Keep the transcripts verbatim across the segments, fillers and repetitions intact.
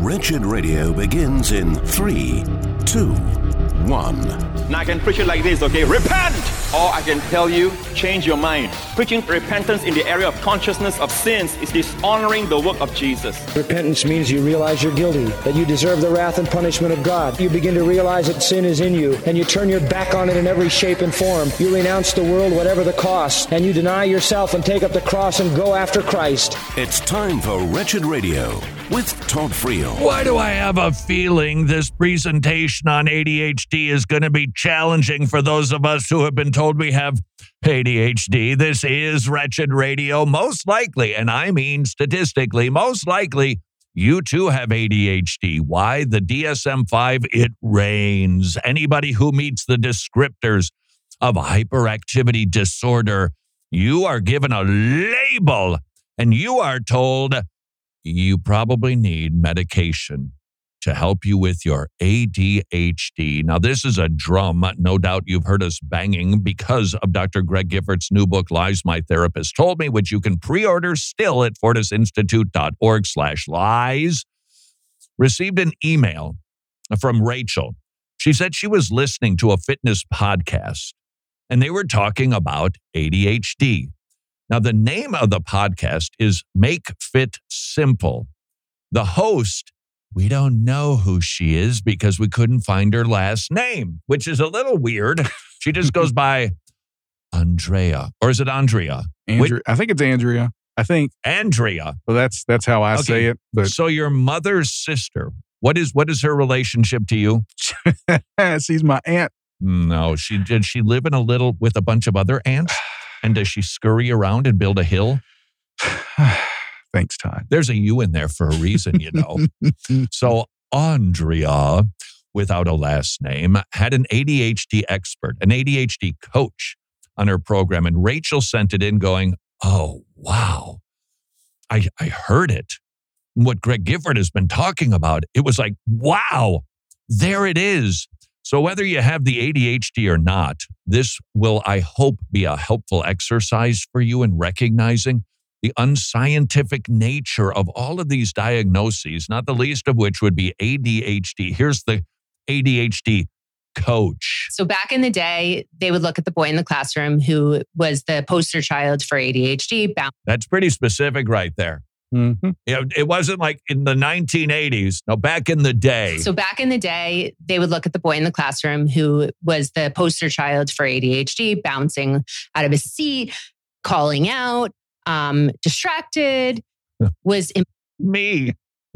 Wretched Radio begins in three, two, one. Now I can preach it like this, okay? Repent! Or I can tell you, change your mind. Preaching repentance in the area of consciousness of sins is dishonoring the work of Jesus. Repentance means you realize you're guilty, that you deserve the wrath and punishment of God. You begin to realize that sin is in you, and you turn your back on it in every shape and form. You renounce the world, whatever the cost, and you deny yourself and take up the cross and go after Christ. It's time for Wretched Radio with Todd Friel. Why do I have a feeling this presentation on A D H D is going to be challenging for those of us who have been told we have A D H D? This is Wretched Radio. Most likely, and I mean statistically, most likely, you too have A D H D. Why? The D S M five, it reigns. Anybody who meets the descriptors of hyperactivity disorder, you are given a label and you are told you probably need medication to help you with your A D H D. Now, this is a drum. No doubt you've heard us banging because of Doctor Greg Giffords' new book, Lies My Therapist Told Me, which you can pre-order still at fortisinstitute.org slash lies. Received an email from Rachel. She said she was listening to a fitness podcast, and they were talking about A D H D. Now, the name of the podcast is Make Fit Simple. The host, we don't know who she is because we couldn't find her last name, which is a little weird. She just goes by Andrea. Or is it Andrea? Andrea. I think it's Andrea. I think. Andrea. Well, that's that's how I Okay. say it. But So your mother's sister, what is what is her relationship to you? she's my aunt. No, she did she live in a little with a bunch of other aunts? And does she scurry around and build a hill? Thanks, Todd. There's a U in there for a reason, you know. So Andrea, without a last name, had an A D H D expert, an A D H D coach on her program. And Rachel sent it in going, oh, wow. I, I heard it. What Greg Gifford has been talking about. It was like, wow, there it is. So whether you have the A D H D or not, this will, I hope, be a helpful exercise for you in recognizing the unscientific nature of all of these diagnoses, not the least of which would be A D H D. Here's the A D H D coach. So back in the day, they would look at the boy in the classroom who was the poster child for A D H D. That's pretty specific right there. Mm-hmm. You know, it wasn't like in the nineteen eighties. No, back in the day. So back in the day, they would look at the boy in the classroom who was the poster child for A D H D, bouncing out of his seat, calling out, um, distracted, was in- me.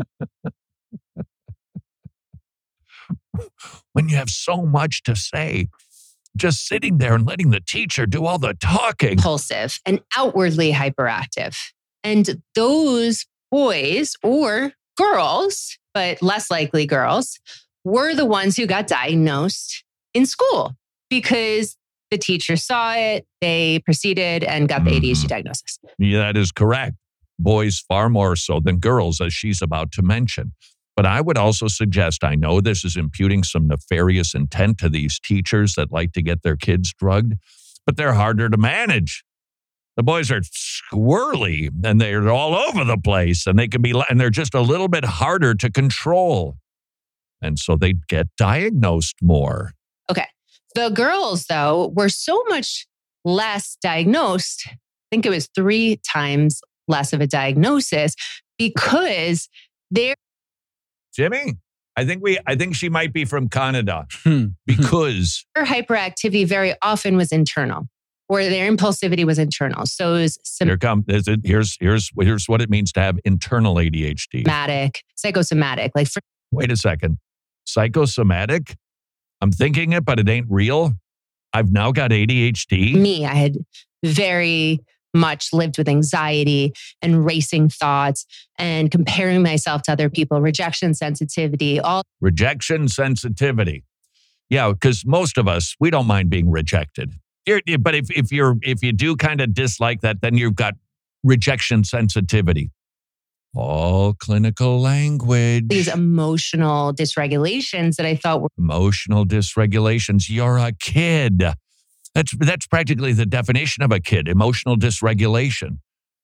When you have so much to say, just sitting there and letting the teacher do all the talking. impulsive and outwardly hyperactive. And those boys or girls, but less likely girls, were the ones who got diagnosed in school because the teacher saw it, they proceeded and got the A D H D diagnosis. Yeah, that is correct. Boys far more so than girls, as she's about to mention. But I would also suggest, I know this is imputing some nefarious intent to these teachers that like to get their kids drugged, but they're harder to manage. The boys are squirrely and they're all over the place and they can be, and they're just a little bit harder to control. And so they get diagnosed more. Okay. The girls, though, were so much less diagnosed. I think it was three times less of a diagnosis because they're Jimmy, I think we, I think she might be from Canada Hmm. because their hyperactivity very often was internal, or their impulsivity was internal. So it was here come, is it, here's, here's, here's what it means to have internal A D H D. somatic, psychosomatic. Like for Wait a second. Psychosomatic? I'm thinking it, but it ain't real. I've now got A D H D. me, I had very much lived with anxiety and racing thoughts and comparing myself to other people, rejection sensitivity, all Rejection sensitivity. Yeah, because most of us, we don't mind being rejected. You're, but if, if you're if you do kind of dislike that, then you've got rejection sensitivity. All clinical language. these emotional dysregulations that I thought were Emotional dysregulations. You're a kid. That's that's practically the definition of a kid, emotional dysregulation.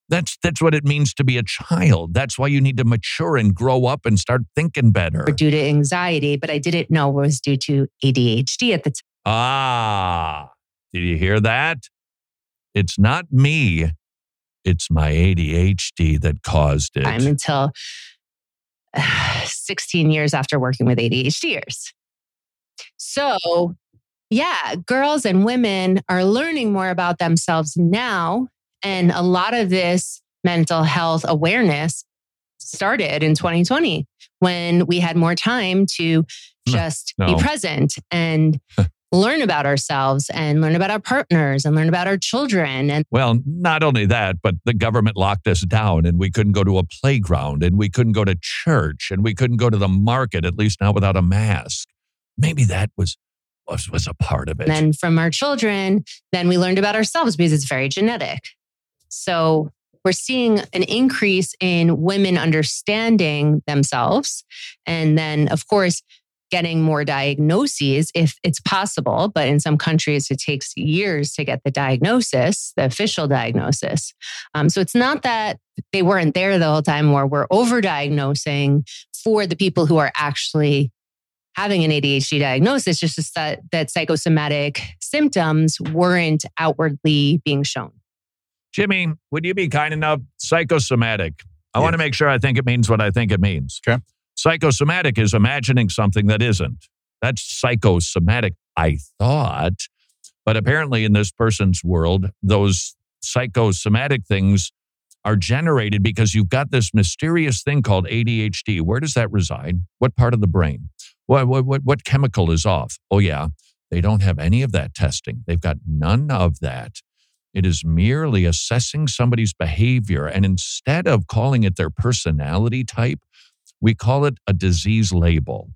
That's that's what it means to be a child. That's why you need to mature and grow up and start thinking better. Or due to anxiety, but I didn't know it was due to A D H D at the time. Ah, did you hear that? It's not me. It's my A D H D that caused it. I'm until uh, sixteen years after working with ADHDers. So, yeah, girls and women are learning more about themselves now. And a lot of this mental health awareness started in twenty twenty when we had more time to just no. be present and learn about ourselves and learn about our partners and learn about our children. And well, not only that, but the government locked us down and we couldn't go to a playground and we couldn't go to church and we couldn't go to the market, at least not without a mask. Maybe that was was, was a part of it. then from our children, then we learned about ourselves because it's very genetic. So we're seeing an increase in women understanding themselves. And then, of course, getting more diagnoses if it's possible. But in some countries, it takes years to get the diagnosis, the official diagnosis. Um, so it's not that they weren't there the whole time or we're overdiagnosing for the people who are actually having an A D H D diagnosis, just that, that psychosomatic symptoms weren't outwardly being shown. Jimmy, would you be kind enough? Psychosomatic. I Yes. want to make sure I think it means what I think it means. Okay. Psychosomatic is imagining something that isn't. That's psychosomatic, I thought. But apparently in this person's world, those psychosomatic things are generated because you've got this mysterious thing called A D H D. Where does that reside? What part of the brain? What, what, what, what chemical is off? Oh, yeah. They don't have any of that testing. They've got none of that. It is merely assessing somebody's behavior. And instead of calling it their personality type, we call it a disease label,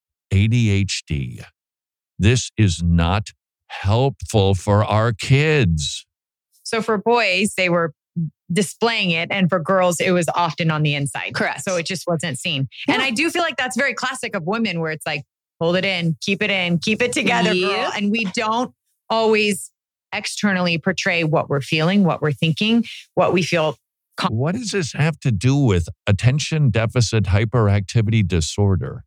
A D H D. This is not helpful for our kids. So for boys, they were displaying it. And for girls, it was often on the inside. Correct. So it just wasn't seen. Yeah. And I do feel like that's very classic of women where it's like, hold it in, keep it in, keep it together, Yep. girl. And we don't always externally portray what we're feeling, what we're thinking, what we feel. What does this have to do with attention deficit hyperactivity disorder?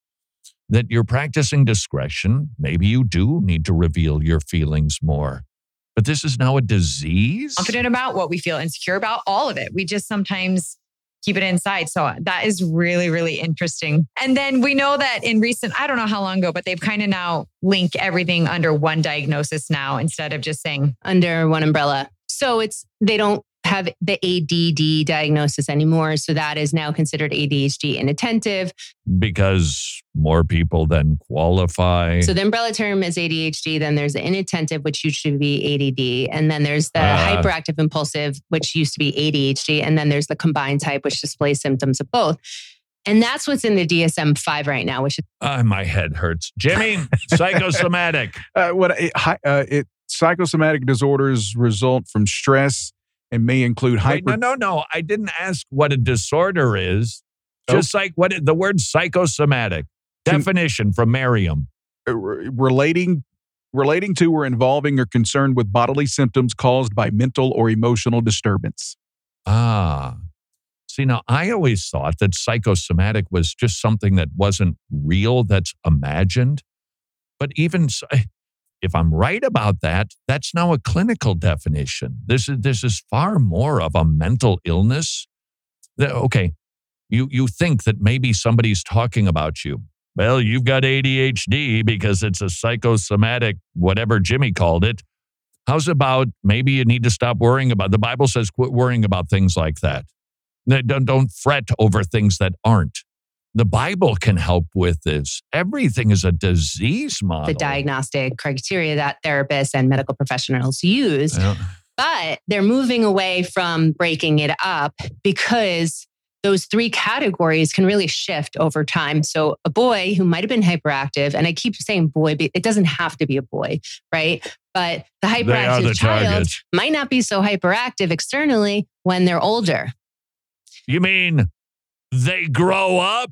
That you're practicing discretion. Maybe you do need to reveal your feelings more. But this is now a disease? Confident about, what we feel insecure about, all of it. We just sometimes keep it inside. So that is really, really interesting. And then we know that in recent, I don't know how long ago, but they've kind of now link everything under one diagnosis now instead of just saying under one umbrella. So it's, they don't have the A D D diagnosis anymore. So that is now considered A D H D inattentive. Because more people then qualify. So the umbrella term is A D H D. Then there's the inattentive, which used to be A D D. And then there's the Uh. hyperactive impulsive, which used to be A D H D. And then there's the combined type, which displays symptoms of both. And that's what's in the D S M five right now, which is Ah, my head hurts. Jimmy, psychosomatic. Uh, what it, hi- uh, it psychosomatic disorders result from stress and may include Wait, hyper. no, no, no. I didn't ask what a disorder is. Just like what it- the word psychosomatic. Con- Definition from Merriam. uh, re- relating relating to or involving or concerned with bodily symptoms caused by mental or emotional disturbance. Ah. See, now I always thought that psychosomatic was just something that wasn't real, that's imagined. But even s- if I'm right about that, that's now a clinical definition. This is this is far more of a mental illness. The- okay, you you think that maybe somebody's talking about you. Well, you've got A D H D because it's a psychosomatic, whatever Jimmy called it. How's about maybe you need to stop worrying about, the Bible says quit worrying about things like that. Don't, don't fret over things that aren't. The Bible can help with this. Everything is a disease model. the diagnostic criteria that therapists and medical professionals use. Yeah. But they're moving away from breaking it up because those three categories can really shift over time. So a boy who might have been hyperactive, and I keep saying boy, but it doesn't have to be a boy, right? But the They are hyperactive the child targets. might not be so hyperactive externally when they're older. You mean they grow up?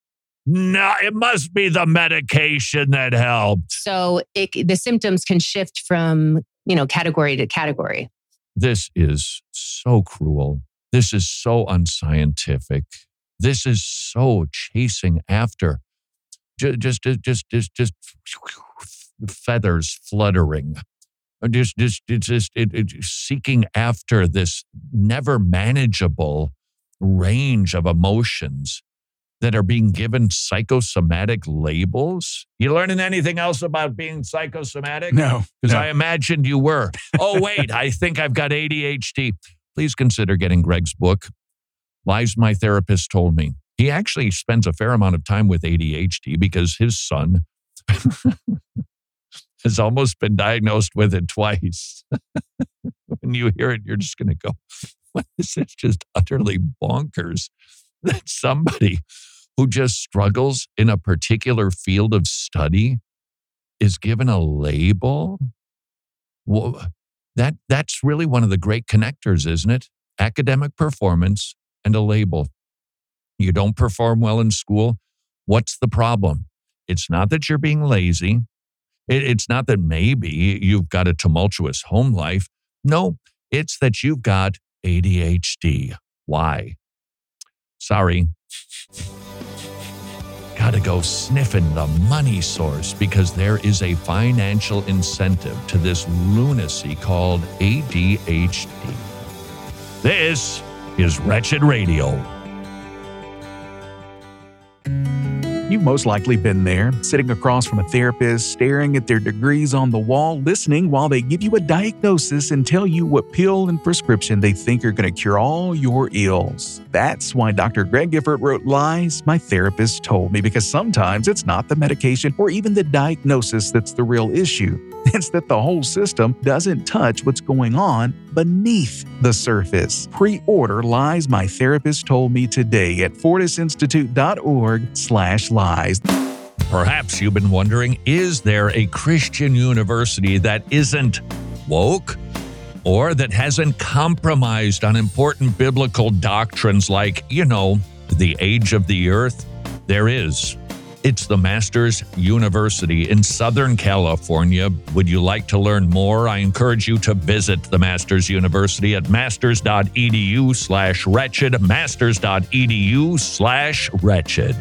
No, it must be the medication that helped. So it, the symptoms can shift from, you know, category to category. This is so cruel. This is so unscientific. This is so chasing after just, just, just, just, just feathers fluttering. Just, just, it's just it, it, seeking after this never manageable range of emotions that are being given psychosomatic labels. You learning anything else about being psychosomatic? No. Because no. I imagined you were. Oh, wait, I think I've got A D H D. Please consider getting Greg's book, Lies My Therapist Told Me. He actually spends a fair amount of time with A D H D because his son has almost been diagnosed with it twice. When you hear it, you're just going to go, what is this? Just utterly bonkers that somebody who just struggles in a particular field of study is given a label? Well, that, that's really one of the great connectors, isn't it? Academic performance and a label. You don't perform well in school. What's the problem? It's not that you're being lazy. It, it's not that maybe you've got a tumultuous home life. No, it's that you've got A D H D. Why? Sorry. Gotta go sniffing the money source because there is a financial incentive to this lunacy called A D H D. This is Wretched Radio. You've most likely been there, sitting across from a therapist, staring at their degrees on the wall, listening while they give you a diagnosis and tell you what pill and prescription they think are going to cure all your ills. That's why Doctor Greg Gifford wrote Lies My Therapist Told Me, because sometimes it's not the medication or even the diagnosis that's the real issue. It's that the whole system doesn't touch what's going on beneath the surface. Pre-order Lies My Therapist Told Me today at fortisinstitute.org slash lies. Perhaps you've been wondering, is there a Christian university that isn't woke or that hasn't compromised on important biblical doctrines like, you know, the age of the earth? There is. It's the Masters University in Southern California. Would you like to learn more? I encourage you to visit the Masters University at masters.edu slash wretched, masters.edu slash wretched.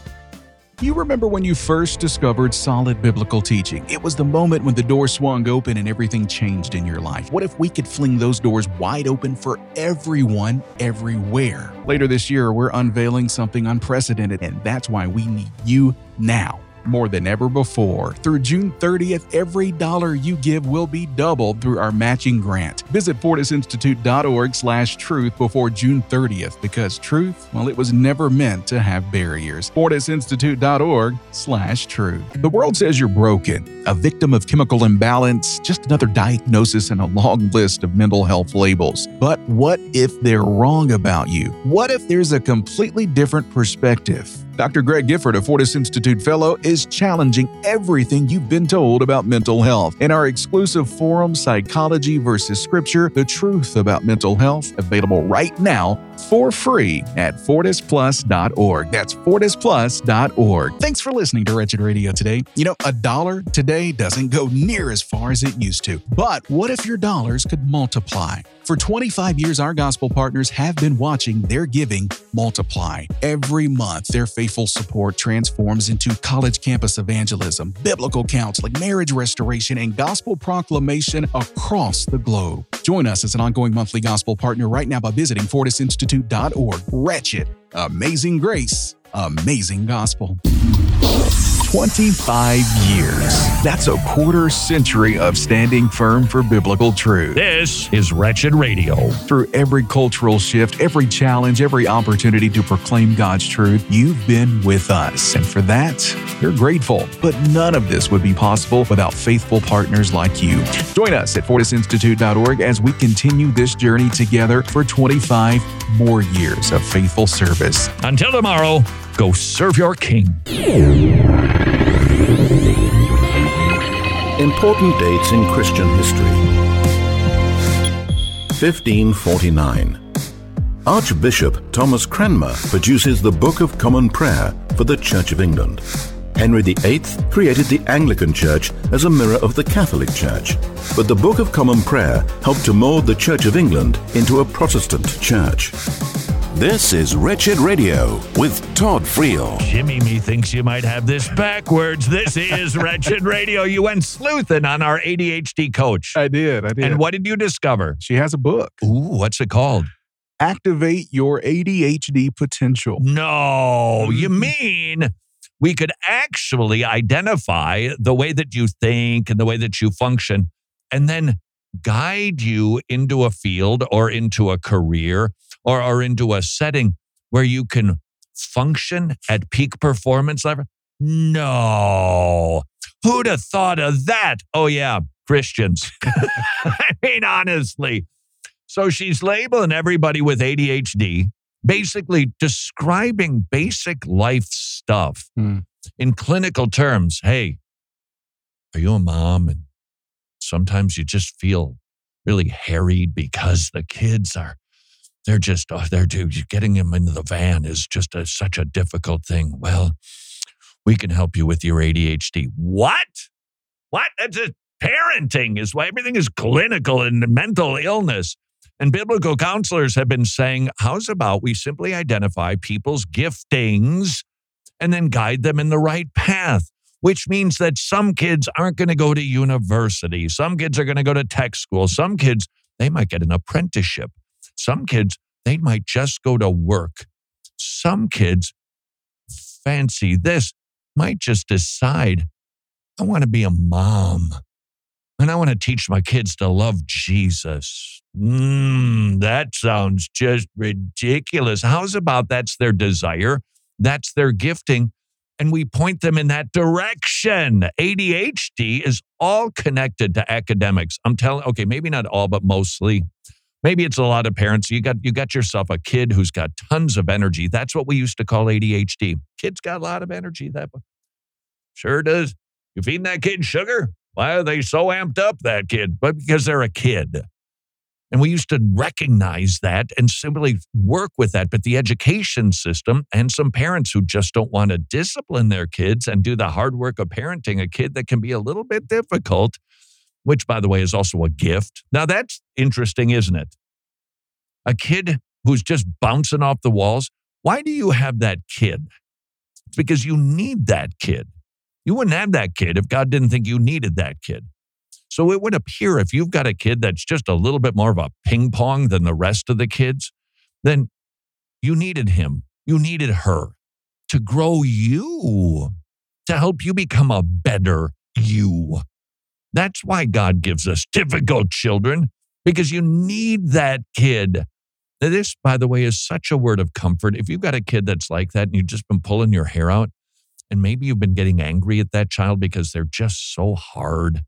You remember when you first discovered solid biblical teaching? It was the moment when the door swung open and everything changed in your life. What if we could fling those doors wide open for everyone, everywhere? Later this year, we're unveiling something unprecedented, and that's why we need you now more than ever before. Through June thirtieth, every dollar you give will be doubled through our matching grant. Visit fortisinstitute.org slash truth before June thirtieth, because truth, well, it was never meant to have barriers. fortisinstitute.org slash truth. The world says you're broken, a victim of chemical imbalance, just another diagnosis in a long list of mental health labels. But what if they're wrong about you? What if there's a completely different perspective? Doctor Greg Gifford, a Fortis Institute Fellow, is challenging everything you've been told about mental health. In our exclusive forum, Psychology versus Scripture, The Truth About Mental Health, available right now for free at fortis plus dot org. That's fortis plus dot org. Thanks for listening to Wretched Radio today. You know, a dollar today doesn't go near as far as it used to. But what if your dollars could multiply? For twenty-five years, our gospel partners have been watching their giving multiply. Every month, their faithful support transforms into college campus evangelism, biblical counseling, marriage restoration, and gospel proclamation across the globe. Join us as an ongoing monthly gospel partner right now by visiting fortis institute dot org. Wretched, amazing grace, amazing gospel. twenty-five years. That's a quarter century of standing firm for biblical truth. This is Wretched Radio. Through every cultural shift, every challenge, every opportunity to proclaim God's truth, you've been with us. And for that, you're grateful. But none of this would be possible without faithful partners like you. Join us at fortis institute dot org as we continue this journey together for twenty-five more years of faithful service. Until tomorrow, go serve your King. Important dates in Christian history. fifteen forty-nine. Archbishop Thomas Cranmer produces the Book of Common Prayer for the Church of England. Henry the Eighth created the Anglican Church as a mirror of the Catholic Church, but the Book of Common Prayer helped to mold the Church of England into a Protestant church. This is Wretched Radio with Todd Friel. Jimmy me thinks you might have this backwards. This is Wretched Radio. You went sleuthing on our A D H D coach. I did. I did. And what did you discover? She has a book. Ooh, what's it called? Activate Your A D H D Potential. No, you mean we could actually identify the way that you think and the way that you function, and then guide you into a field or into a career or, or into a setting where you can function at peak performance level? No. Who'd have thought of that? Oh, yeah, Christians. I mean, honestly. So she's labeling everybody with A D H D, basically describing basic life stuff Hmm. in clinical terms. Hey, are you a mom? And sometimes you just feel really harried because the kids are, they're just, oh, they're dude, getting them into the van is just a, such a difficult thing. Well, we can help you with your A D H D. What? What? That's just parenting is why everything is clinical and mental illness. And biblical counselors have been saying, how's about we simply identify people's giftings and then guide them in the right path, which means that some kids aren't going to go to university. Some kids are going to go to tech school. Some kids, they might get an apprenticeship. Some kids, they might just go to work. Some kids, fancy this, might just decide, I want to be a mom. And I want to teach my kids to love Jesus. Mmm, that sounds just ridiculous. How's about that's their desire? That's their gifting. And we point them in that direction. A D H D is all connected to academics. I'm telling, okay, maybe not all, but mostly. Maybe it's a lot of parents. You got you got yourself a kid who's got tons of energy. That's what we used to call A D H D. Kid's got a lot of energy. That sure does. You feeding that kid sugar? Why are they so amped up, that kid? But because they're a kid. And we used to recognize that and simply work with that. But the education system and some parents who just don't want to discipline their kids and do the hard work of parenting a kid that can be a little bit difficult, which, by the way, is also a gift. Now, that's interesting, isn't it? A kid who's just bouncing off the walls. Why do you have that kid? It's because you need that kid. You wouldn't have that kid if God didn't think you needed that kid. So it would appear if you've got a kid that's just a little bit more of a ping pong than the rest of the kids, then you needed him, you needed her to grow you, to help you become a better you. That's why God gives us difficult children, because you need that kid. Now, this, by the way, is such a word of comfort. If you've got a kid that's like that and you've just been pulling your hair out, and maybe you've been getting angry at that child because they're just so hard,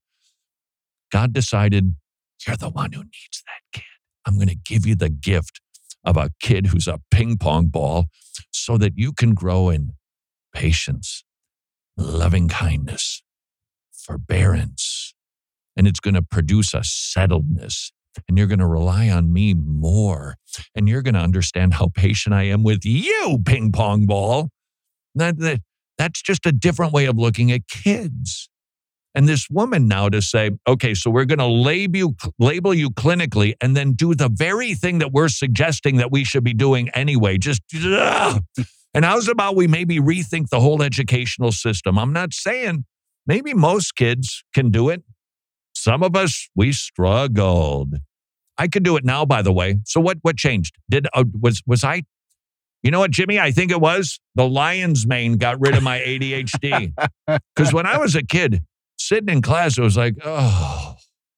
God decided, you're the one who needs that kid. I'm going to give you the gift of a kid who's a ping pong ball so that you can grow in patience, loving kindness, forbearance, and it's going to produce a settledness. And you're going to rely on me more. And you're going to understand how patient I am with you, ping pong ball. That, that, that's just a different way of looking at kids. And this woman now to say, okay, so we're going to label you, label you clinically and then do the very thing that we're suggesting that we should be doing anyway. Just, ugh. And how's about we maybe rethink the whole educational system? I'm not saying maybe most kids can do it. Some of us, we struggled. I could do it now, by the way. So what, what changed? Did, uh, was, was I, you know what, Jimmy? I think it was the lion's mane got rid of my A D H D. Because when I was a kid, sitting in class, it was like, oh,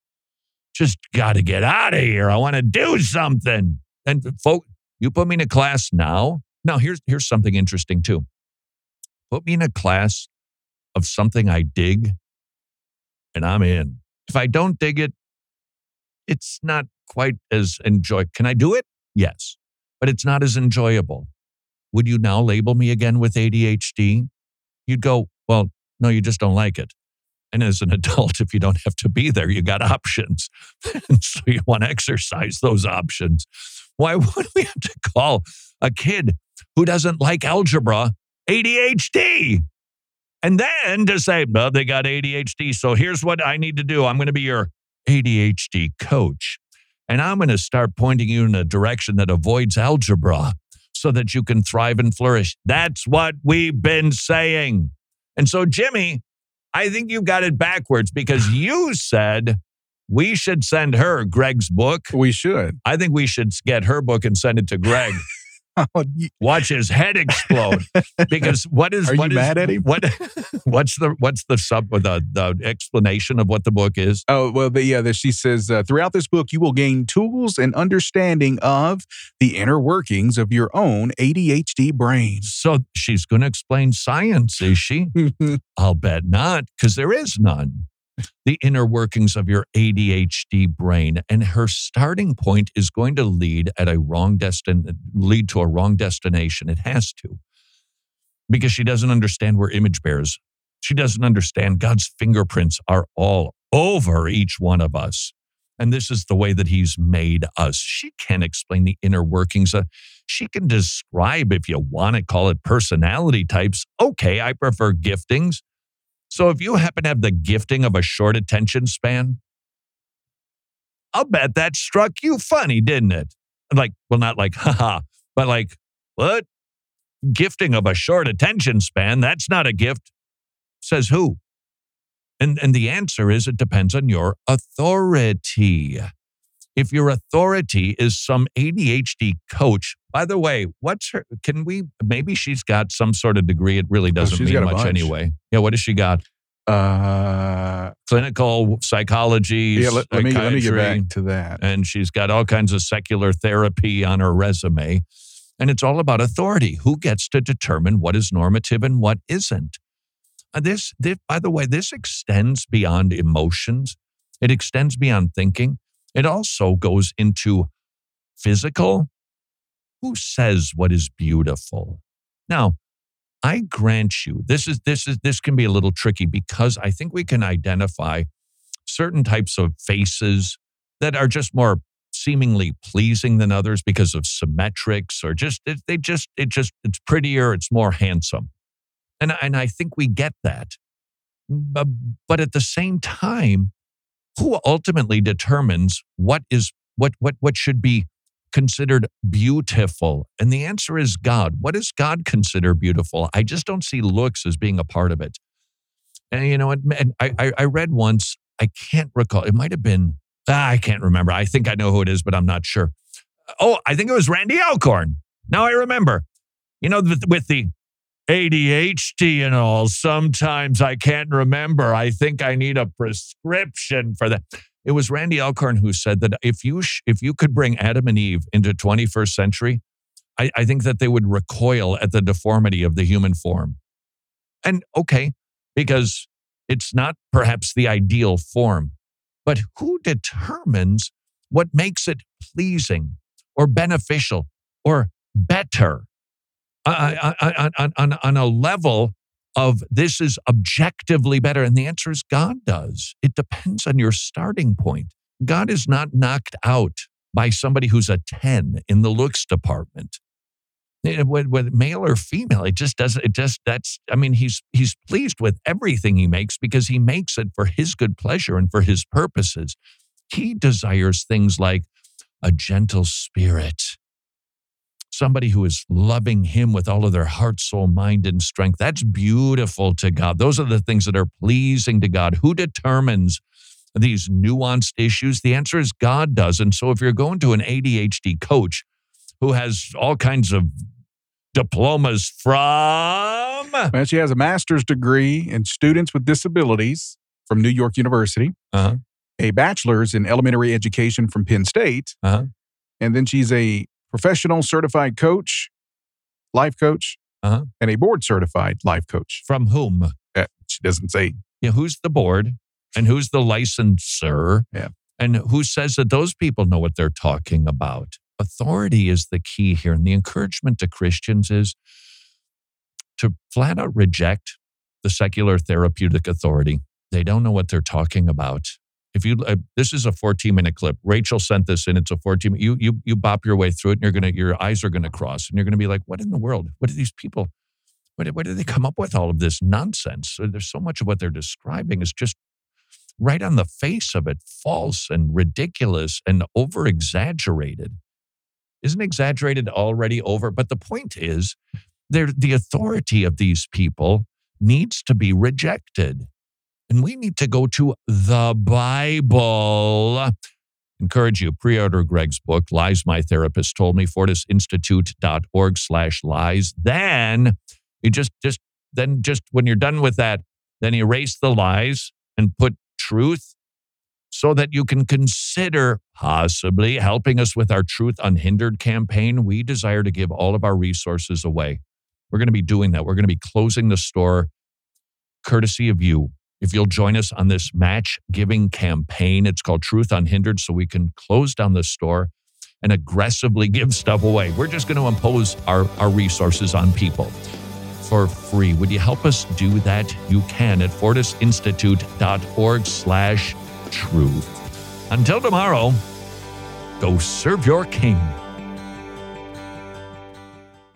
just got to get out of here. I want to do something. And folks, you put me in a class now. Now, here's, here's something interesting too. Put me in a class of something I dig and I'm in. If I don't dig it, it's not quite as enjoy. Can I do it? Yes, but it's not as enjoyable. Would you now label me again with A D H D? You'd go, well, no, you just don't like it. And as an adult, if you don't have to be there, you got options. And so you want to exercise those options. Why would we have to call a kid who doesn't like algebra A D H D? And then to say, well, they got A D H D. So here's what I need to do. I'm going to be your A D H D coach. And I'm going to start pointing you in a direction that avoids algebra so that you can thrive and flourish. That's what we've been saying. And so, Jimmy, I think you got it backwards because you said we should send her Greg's book. We should. I think we should get her book and send it to Greg. Watch his head explode. Because what is? Are what you is, mad at him? What? What's the what's the sub the the explanation of what the book is? Oh well, the, yeah. The, she says uh, throughout this book, you will gain tools and understanding of the inner workings of your own A D H D brain. So she's going to explain science, is she? I'll bet not, because there is none. The inner workings of your A D H D brain, and her starting point is going to lead at a wrong destin lead to a wrong destination. It has to, because she doesn't understand we're image bearers. She doesn't understand God's fingerprints are all over each one of us, and this is the way that He's made us. She can't explain the inner workings. Of, she can describe, if you want to call it, personality types. Okay, I prefer giftings. So if you happen to have the gifting of a short attention span, I'll bet that struck you funny, didn't it? Like, well, not like, haha, but like, what? Gifting of a short attention span? That's not a gift. Says who? And, and the answer is it depends on your authority. If your authority is some A D H D coach, by the way, what's her, can we, maybe she's got some sort of degree. It really doesn't oh, mean much anyway. Yeah, what has she got? Uh, Clinical psychology, yeah, let, let, me, let me get psychiatry, back to that. And she's got all kinds of secular therapy on her resume. And it's all about authority. Who gets to determine what is normative and what isn't? Uh, this, this, by the way, this extends beyond emotions. It extends beyond thinking. It also goes into physical. Who says what is beautiful? Now, I grant you, this is this is this can be a little tricky because I think we can identify certain types of faces that are just more seemingly pleasing than others because of symmetrics or just it, they just it just it's prettier, it's more handsome, and and I think we get that, but, but at the same time, who ultimately determines what is what what what should be considered beautiful? And the answer is God. What does God consider beautiful? I just don't see looks as being a part of it. And you know, and I I read once, I can't recall, it might have been, ah, I can't remember. I think I know who it is, but I'm not sure. Oh, I think it was Randy Alcorn. Now I remember. You know, with, with the A D H D and all, sometimes I can't remember. I think I need a prescription for that. It was Randy Alcorn who said that if you sh- if you could bring Adam and Eve into twenty-first century, I, I think that they would recoil at the deformity of the human form. And okay, because it's not perhaps the ideal form, but who determines what makes it pleasing or beneficial or better uh, on, on, on, on a level of this is objectively better? And the answer is God does. It depends on your starting point. God is not knocked out by somebody who's a ten in the looks department. Whether male or female, it just doesn't, it just, that's, I mean, he's he's pleased with everything he makes because he makes it for his good pleasure and for his purposes. He desires things like a gentle spirit, somebody who is loving him with all of their heart, soul, mind, and strength. That's beautiful to God. Those are the things that are pleasing to God. Who determines these nuanced issues? The answer is God does. And so if you're going to an A D H D coach who has all kinds of diplomas from... Well, she has a master's degree in students with disabilities from New York University, uh-huh. a bachelor's in elementary education from Penn State, uh-huh. and then she's a professional certified coach, life coach, uh-huh. and a board certified life coach. From whom? Uh, she doesn't say. Yeah, who's the board and who's the licensor? Yeah. And who says that those people know what they're talking about? Authority is the key here. And the encouragement to Christians is to flat out reject the secular therapeutic authority. They don't know what they're talking about. If you, uh, this is a fourteen minute clip. Rachel sent this in. It's a fourteen. You you you bop your way through it, and you're gonna, your eyes are gonna cross, and you're gonna be like, "What in the world? What are these people? Where, where do they come up with all of this nonsense? There's so much of what they're describing is just right on the face of it, false and ridiculous and over-exaggerated. Isn't exaggerated already over? But the point is, the authority of these people needs to be rejected. And we need to go to the Bible. Encourage you, pre-order Greg's book, Lies My Therapist Told Me, fortisinstitute.org slash lies. Then you just, just, then just when you're done with that, then erase the lies and put truth so that you can consider possibly helping us with our Truth Unhindered campaign. We desire to give all of our resources away. We're going to be doing that. We're going to be closing the store courtesy of you. If you'll join us on this match giving campaign, it's called Truth Unhindered, so we can close down the store and aggressively give stuff away. We're just going to impose our, our resources on people for free. Would you help us do that? You can at fortisinstitute.org slash truth. Until tomorrow, go serve your king.